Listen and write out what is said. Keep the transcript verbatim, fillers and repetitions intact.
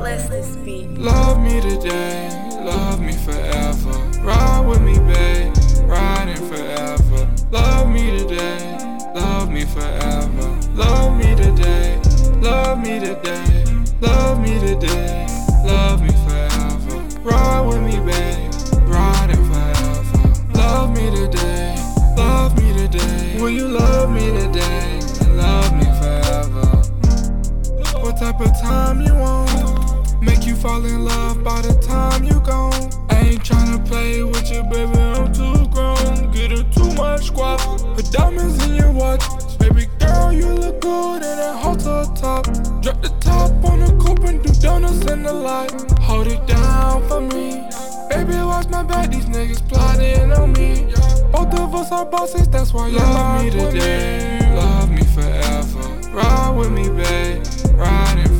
Bless this beat. Love me today, love me forever. Ride with me, babe, riding forever. Love me today, love me forever. Love me today, love me today, love me today, love me forever. Ride with me, babe, riding forever. Love me today, love me today. Will you love me today and love me forever? What type of time you want? Make you fall in love by the time you gone. I ain't tryna play with you, baby, I'm too grown. Getting too much guap, put diamonds in your watch. Baby girl, you look good in that hotel top. Drop the top on the coupe and do donuts in the light. Hold it down for me, baby, watch my back, these niggas plotting on me. Both of us are bosses, that's why you love me today, love me forever. Ride with me, babe, riding